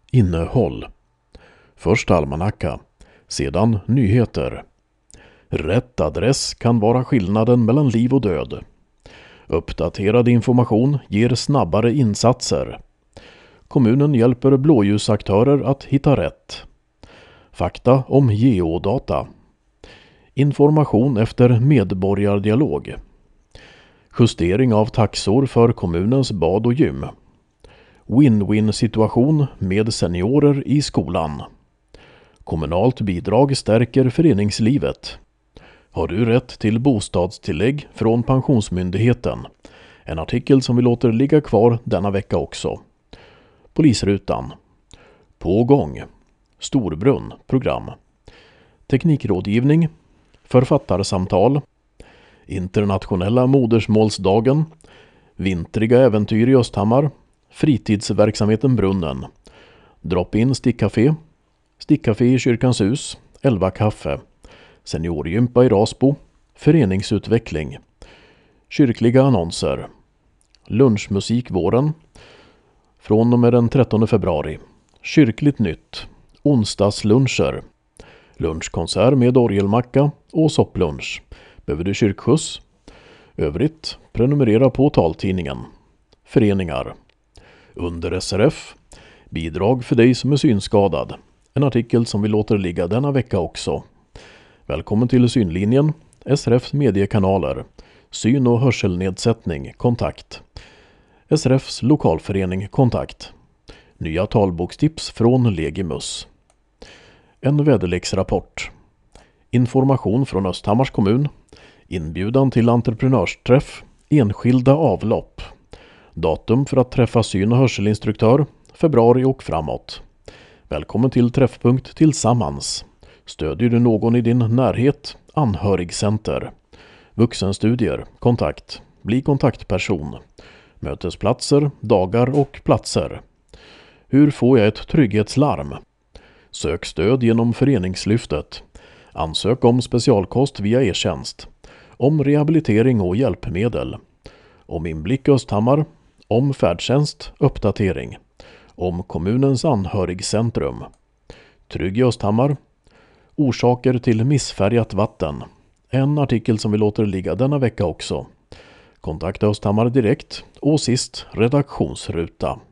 Innehåll. Först almanacka, sedan nyheter. Rätt adress kan vara skillnaden mellan liv och död. Uppdaterad information ger snabbare insatser. Kommunen hjälper blåljusaktörer att hitta rätt. Fakta om geodata. Information efter medborgardialog. Justering av taxor för kommunens bad och gym. Win-win-situation med seniorer i skolan. Kommunalt bidrag stärker föreningslivet. Har du rätt till bostadstillägg från Pensionsmyndigheten? En artikel som vi låter ligga kvar denna vecka också. Polisrutan. På gång. Storbrunn, program. Teknikrådgivning. Författarsamtal. Internationella modersmålsdagen. Vintriga äventyr i Östhammar. Fritidsverksamheten Brunnen. Drop-in stickcafé. Stickcafé i Kyrkans hus. 11 kaffe. Seniorgympa i Rasbo. Föreningsutveckling. Kyrkliga annonser. Lunchmusik våren. Från och med den 13 februari. Kyrkligt nytt. Onsdagsluncher. Lunchkonsert med orgelmacka och sopplunch. Behöver du kyrkskjuts? Övrigt, prenumerera på taltidningen. Föreningar. Under SRF. Bidrag för dig som är synskadad. En artikel som vi låter ligga denna vecka också. Välkommen till Synlinjen. SRFs mediekanaler. Syn- och hörselnedsättning. Kontakt. SRFs lokalförening. Kontakt. Nya talbokstips från Legimus. En väderleksrapport. Information från Östhammars kommun. Inbjudan till entreprenörsträff. Enskilda avlopp. Datum för att träffa syn- och hörselinstruktör. Februari och framåt. Välkommen till Träffpunkt Tillsammans. Stödjer du någon i din närhet? Anhörigcenter. Vuxenstudier. Kontakt. Bli kontaktperson. Mötesplatser, dagar och platser. Hur får jag ett trygghetslarm? Sök stöd genom föreningslyftet. Ansök om specialkost via e-tjänst. Om rehabilitering och hjälpmedel. Om inblick Östhammar. Om färdtjänst, uppdatering. Om kommunens anhörigcentrum. Trygg i Östhammar. Orsaker till missfärgat vatten. En artikel som vi låter ligga denna vecka också. Kontakta Östhammar direkt och sist redaktionsruta.